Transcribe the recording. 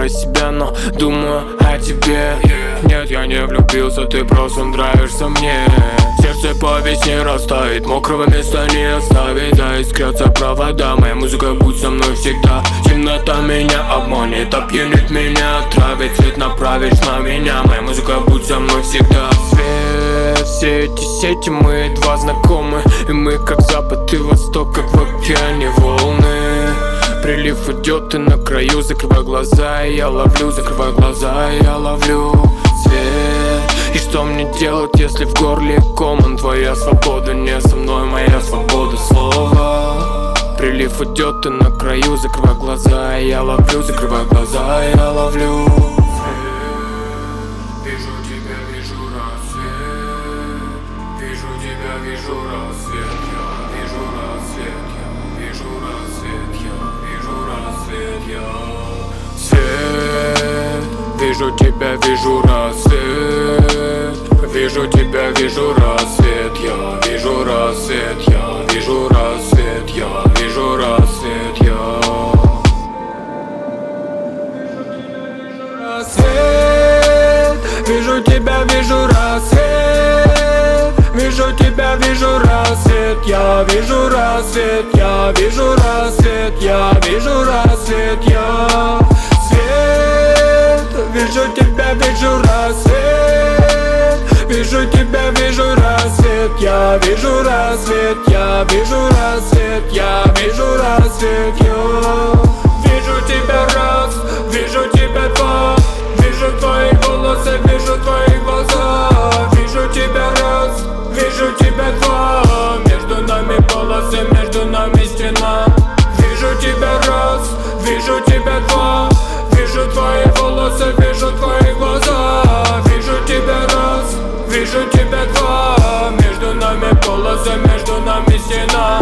про себя, но думаю о тебе. Нет, я не влюбился, ты просто нравишься мне. Сердце по весне растает, мокрого места не оставит. Да искрятся провода, моя музыка будет со мной всегда. Темнота меня обманет, опьянит меня, отравит. Свет направишь на меня, моя музыка будет со мной всегда. Свет, все эти сети, мы два знакомы. И мы как запад и восток, как в океане волны. Прилив идет и на краю, закрывай глаза, и я ловлю, закрывай глаза, и я ловлю свет. И что мне делать, если в горле ком? Твоя свобода не со мной, моя свобода слова. Прилив идет и на краю, закрывай глаза, и я ловлю, закрывай глаза, и я ловлю свет. Вижу тебя, вижу рассвет. Вижу тебя, вижу рассвет. Я вижу рассвет, я вижу рассвет, я вижу рассвет, я свет. Вижу тебя, вижу рассвет. Вижу тебя, вижу рассвет. Я вижу рассвет, я вижу рассвет, я вижу рассвет, я рассвет. Вижу тебя, вижу рассвет. Вижу тебя, вижу рассвет. Я вижу рассвет, я вижу рассвет, я вижу рассвет, я свет. Вижу тебя, вижу рассвет. Вижу тебя, вижу рассвет. Я вижу рассвет, я вижу рассвет, я вижу рассвет, я вижу тебя раз, вижу тебя два. Вижу твои волосы, вижу твои глаза. Вижу тебя раз, вижу тебя два. Между нами полосы, между нами стена. Вижу тебя раз, вижу тебя два. Вижу твои волосы, вижу твои глаза. Вижу тебя раз, вижу тебя два. Между нами полосы, между нами стена.